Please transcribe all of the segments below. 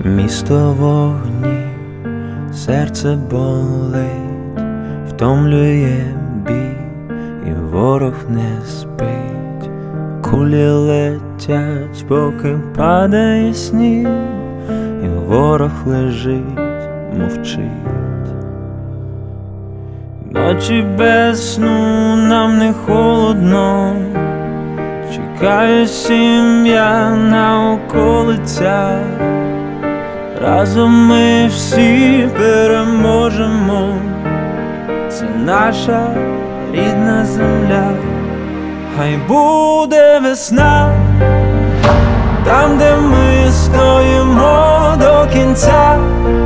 Місто вогні, серце болить, втомлює бій, і ворог не спить. Кулі летять, поки падає сніг, і ворог лежить, мовчить. Ночі без сну, нам не холодно, чекає сім'я на околицях. Разом ми всі переможемо, це наша рідна земля. Хай буде весна, там, де ми стоїмо до кінця,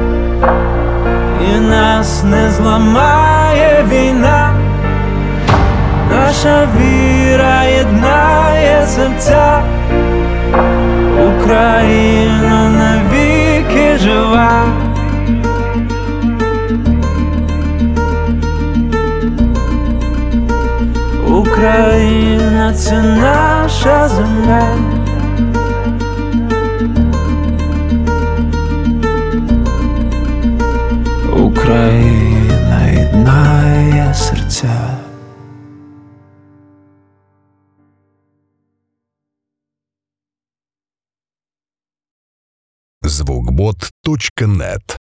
і нас не зламає війна. Наша віра єднає серця, Україна навіки жива. Україна — це наша земля. Україна єднає серця. Звукбот.нет